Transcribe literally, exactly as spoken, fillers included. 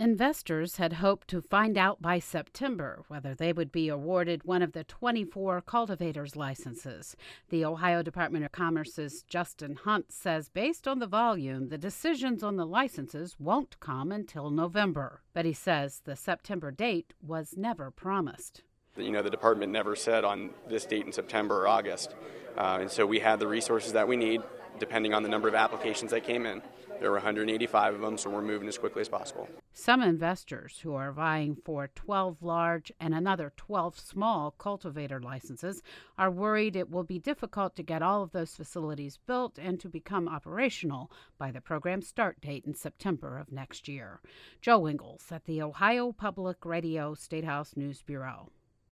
Investors had hoped to find out by September whether they would be awarded one of the twenty-four cultivators' licenses. The Ohio Department of Commerce's Justin Hunt says based on the volume, the decisions on the licenses won't come until November. But he says the September date was never promised. You know, the department never said on this date in September or August. Uh, and so we had the resources that we need, depending on the number of applications that came in. There were one hundred eighty-five of them, so we're moving as quickly as possible. Some investors who are vying for twelve large and another twelve small cultivator licenses are worried it will be difficult to get all of those facilities built and to become operational by the program's start date in September of next year. Joe Ingles at the Ohio Public Radio Statehouse News Bureau.